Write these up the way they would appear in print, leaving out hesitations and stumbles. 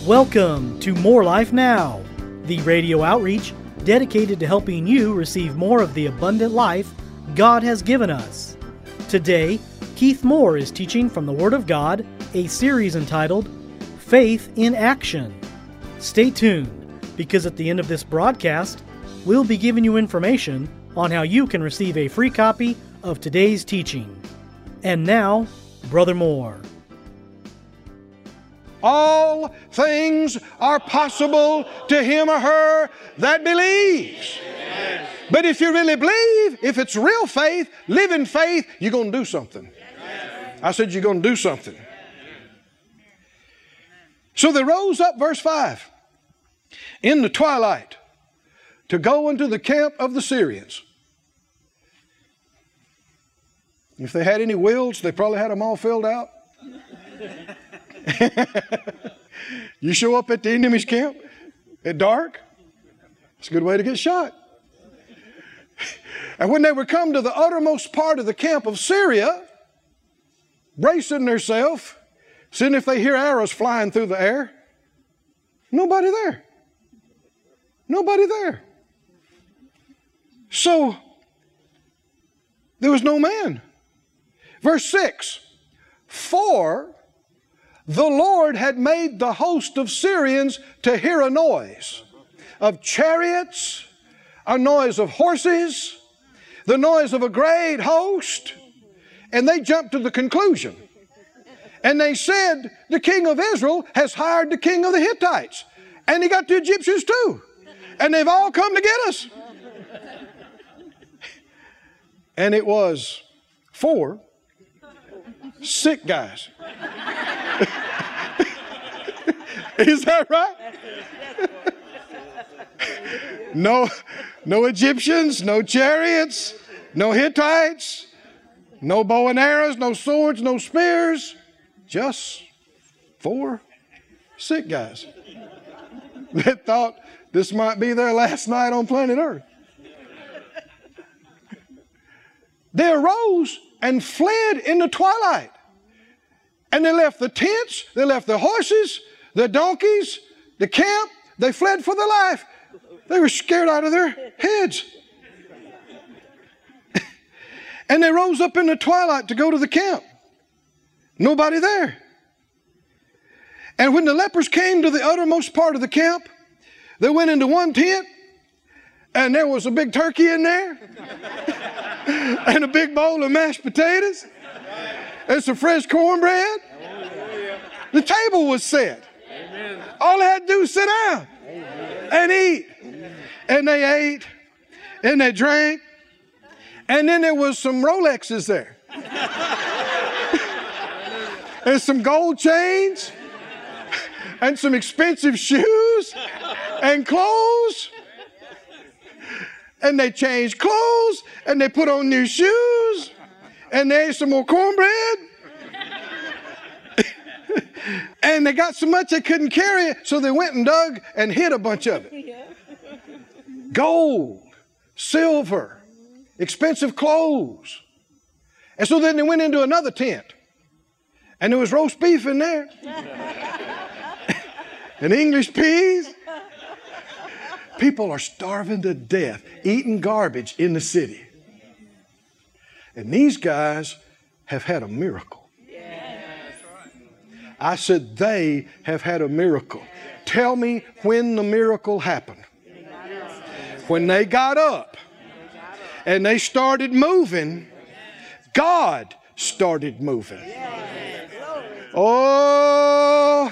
Welcome to More Life Now, the radio outreach dedicated to helping you receive more of the abundant life God has given us. Today, Keith Moore is teaching from the Word of God, a series entitled Faith in Action. Stay tuned, because at the end of this broadcast, we'll be giving you information on how you can receive a free copy of today's teaching. And now, Brother Moore. All things are possible to him or her that believes. Amen. But if you really believe, if it's real faith, living faith, you're going to do something. Amen. I said you're going to do something. So they rose up, verse 5, in the twilight to go into the camp of the Syrians. If they had any wills, they probably had them all filled out. You show up at the enemy's camp at dark, it's a good way to get shot. And when they would come to the uttermost part of the camp of Syria, bracing themselves, seeing if they hear arrows flying through the air, nobody there. Nobody there. So, there was no man. Verse 6, for the Lord had made the host of Syrians to hear a noise of chariots, a noise of horses, the noise of a great host. And they jumped to the conclusion. And they said, the king of Israel has hired the king of the Hittites. And he got the Egyptians too. And they've all come to get us. And it was 4 sick guys. Is that right? No Egyptians, no chariots, no Hittites, no bow and arrows, no swords, no spears. Just 4 sick guys that thought this might be their last night on planet Earth. They arose and fled in the twilight. And they left the tents, they left the horses, the donkeys, the camp. They fled for their life. They were scared out of their heads. And they rose up in the twilight to go to the camp. Nobody there. And when the lepers came to the uttermost part of the camp, they went into one tent, and there was a big turkey in there, and a big bowl of mashed potatoes, and some fresh cornbread. The table was set. All they had to do was sit down and eat. And they ate, and they drank, and then there was some Rolexes there. And some gold chains, and some expensive shoes, and clothes. And they changed clothes, and they put on new shoes, and they ate some more cornbread. And they got so much they couldn't carry it, so they went and dug and hid a bunch of it. Gold, silver, expensive clothes. And so then they went into another tent, and there was roast beef in there, and English peas. People are starving to death, eating garbage in the city. And these guys have had a miracle. I said they have had a miracle. Tell me when the miracle happened. When they got up and they started moving, God started moving. Oh,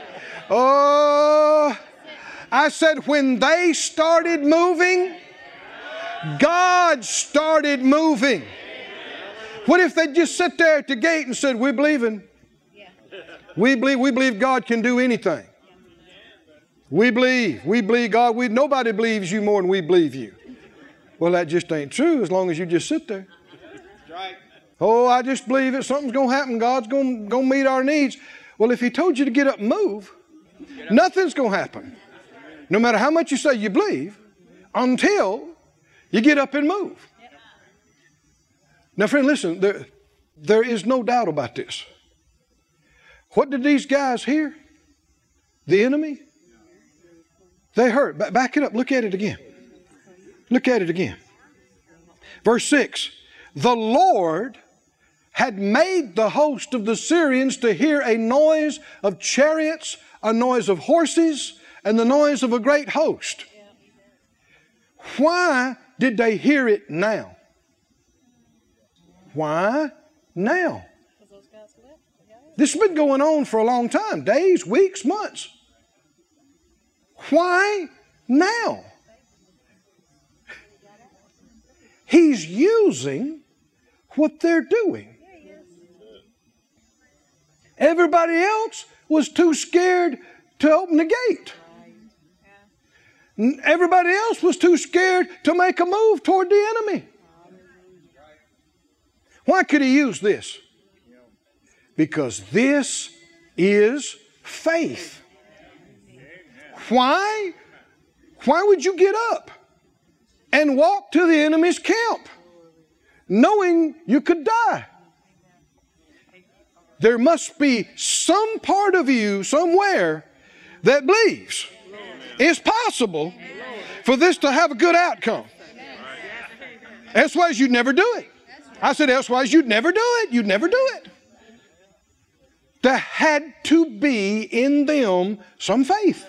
I said when they started moving, God started moving. What if they just sat there at the gate and said, we're believing. We believe God can do anything. We believe God. Nobody believes you more than we believe you. Well, that just ain't true as long as you just sit there. Oh, I just believe it. Something's going to happen. God's going to meet our needs. Well, if He told you to get up and move, nothing's going to happen. No matter how much you say you believe, until you get up and move. Now, friend, listen, there is no doubt about this. What did these guys hear? The enemy, they heard. Back it up. Look at it again. Look at it again. Verse 6. The Lord had made the host of the Syrians to hear a noise of chariots, a noise of horses, and the noise of a great host. Why did they hear it now? Why now? This has been going on for a long time. Days, weeks, months. Why now? He's using what they're doing. Everybody else was too scared to open the gate. Everybody else was too scared to make a move toward the enemy. Why could he use this? Because this is faith. Why? Why would you get up and walk to the enemy's camp knowing you could die? There must be some part of you somewhere that believes it's possible for this to have a good outcome. Elsewise, you'd never do it. I said, elsewise, you'd never do it. You'd never do it. There had to be in them some faith.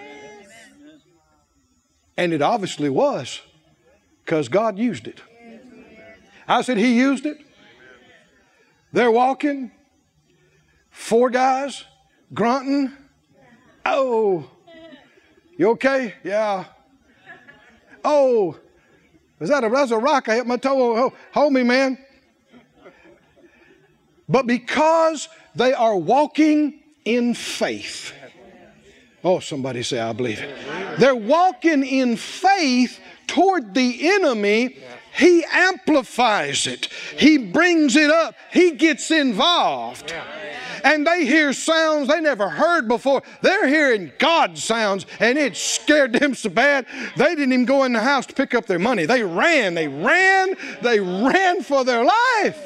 And it obviously was, because God used it. I said He used it. They're walking. 4 guys grunting. Oh, you okay? Yeah. Oh, that's a rock. I hit my toe. Oh, hold me, man. But because they are walking in faith. Oh, somebody say, I believe it. They're walking in faith toward the enemy. He amplifies it. He brings it up. He gets involved. And they hear sounds they never heard before. They're hearing God's sounds, and it scared them so bad they didn't even go in the house to pick up their money. They ran for their life.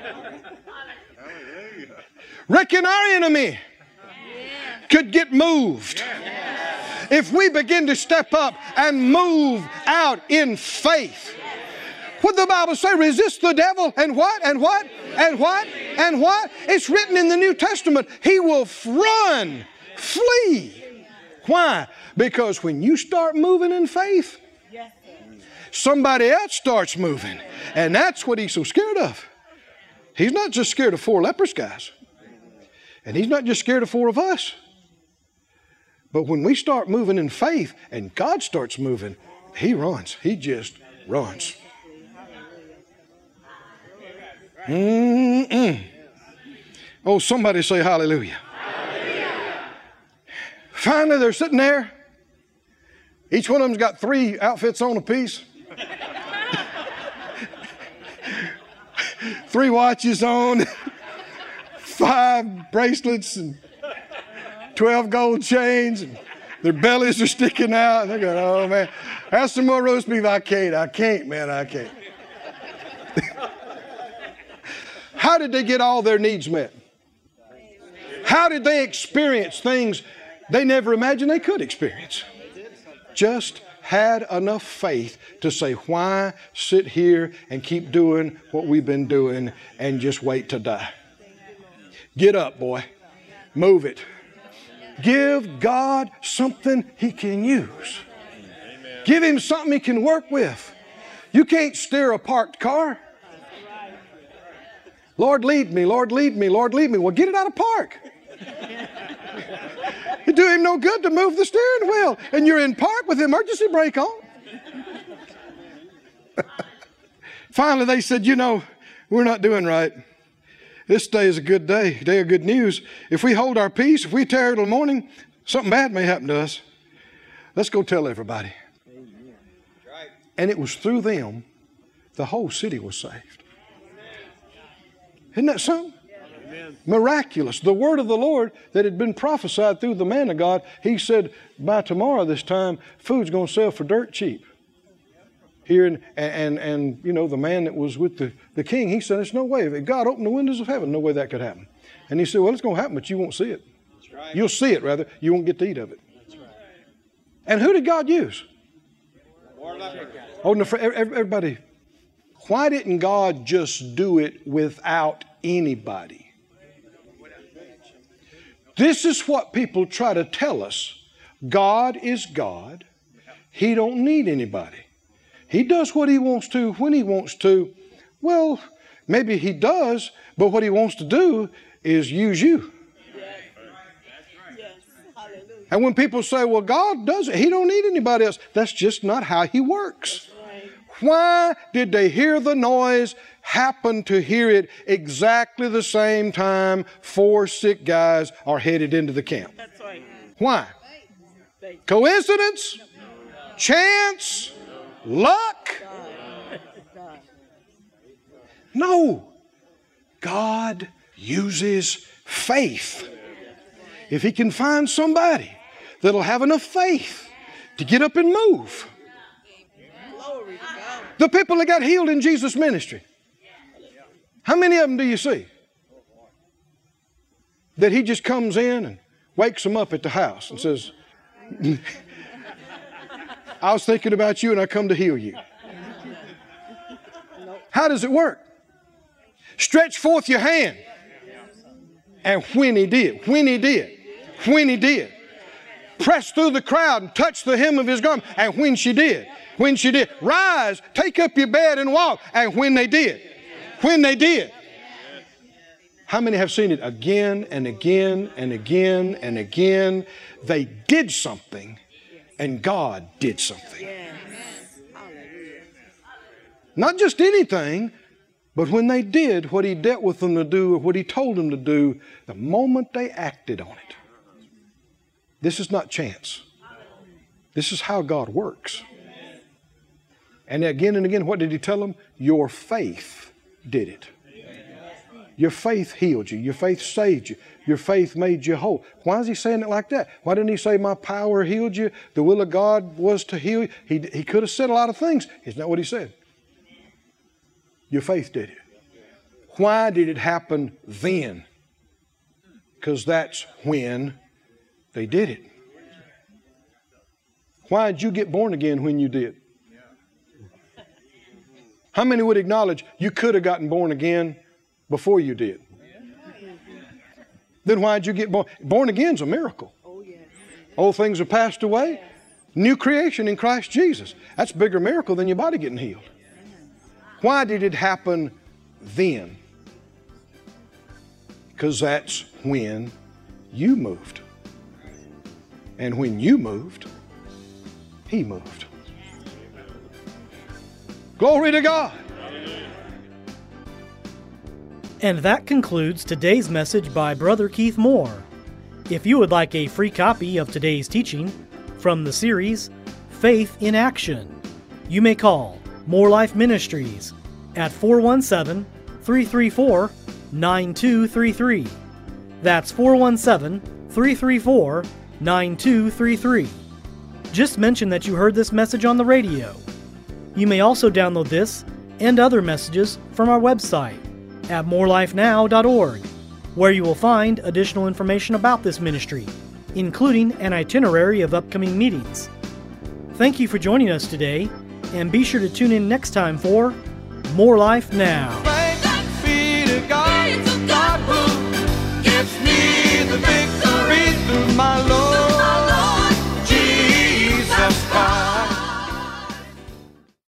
Reckon our enemy could get moved if we begin to step up and move out in faith. What the Bible say? Resist the devil and what? And what? And what? And what? It's written in the New Testament. He will run, flee. Why? Because when you start moving in faith, somebody else starts moving. And that's what he's so scared of. He's not just scared of 4 leprous guys. And he's not just scared of 4 of us. But when we start moving in faith and God starts moving, he runs. He just runs. Oh, somebody say hallelujah. Hallelujah. Finally, they're sitting there. Each one of them's got 3 outfits on a piece. 3 watches on, 5 bracelets, and 12 gold chains. And their bellies are sticking out. And they're going, oh, man, have some more roast beef. I can't, man, I can't. How did they get all their needs met? How did they experience things they never imagined they could experience? Just had enough faith to say, why sit here and keep doing what we've been doing and just wait to die? Get up, boy. Move it. Give God something He can use. Give Him something He can work with. You can't steer a parked car. Lord, lead me, Lord, lead me, Lord, lead me. Well, get it out of park. It do Him no good to move the steering wheel. And you're in park with the emergency brake on. Finally, they said, we're not doing right. This day is a good day of good news. If we hold our peace, if we tarry till morning, something bad may happen to us. Let's go tell everybody. And it was through them the whole city was saved. Isn't that something? Amen. Miraculous. The word of the Lord that had been prophesied through the man of God, He said, by tomorrow this time, food's going to sell for dirt cheap. Here and the man that was with the king, he said, there's no way. If God opened the windows of heaven, no way that could happen. And he said, well, it's going to happen, but you won't see it. You'll see it, rather. You won't get to eat of it. And who did God use? Oh, no, everybody. Why didn't God just do it without anybody? This is what people try to tell us. God is God. He don't need anybody. He does what He wants to when He wants to. Well, maybe He does, but what He wants to do is use you. And when people say, well, God does it, He don't need anybody else. That's just not how He works. Why did they hear the noise, happen to hear it exactly the same time 4 sick guys are headed into the camp? That's right. Why? Coincidence? Chance? Luck? No. God uses faith. If He can find somebody that'll have enough faith to get up and move. The people that got healed in Jesus' ministry, how many of them do you see? That He just comes in and wakes them up at the house and says, I was thinking about you and I come to heal you. How does it work? Stretch forth your hand. And when he did, press through the crowd and touch the hem of His garment. And when she did, rise, take up your bed and walk. And when they did. How many have seen it again and again and again and again? They did something and God did something. Not just anything, but when they did what He dealt with them to do or what He told them to do, the moment they acted on it. This is not chance. This is how God works. And again, what did He tell them? Your faith did it. Your faith healed you. Your faith saved you. Your faith made you whole. Why is He saying it like that? Why didn't He say, my power healed you? The will of God was to heal you. He could have said a lot of things. Isn't that what He said? Your faith did it. Why did it happen then? Because that's when they did it. Why did you get born again when you did? How many would acknowledge you could have gotten born again before you did? Then why did you get born? Born again is a miracle. Old things are passed away. New creation in Christ Jesus. That's a bigger miracle than your body getting healed. Why did it happen then? Because that's when you moved. And when you moved, He moved. Glory to God. And that concludes today's message by Brother Keith Moore. If you would like a free copy of today's teaching from the series Faith in Action, you may call More Life Ministries at 417-334-9233. That's 417-334-9233. Just mention that you heard this message on the radio. You may also download this and other messages from our website at morelifenow.org, where you will find additional information about this ministry, including an itinerary of upcoming meetings. Thank you for joining us today, and be sure to tune in next time for More Life Now.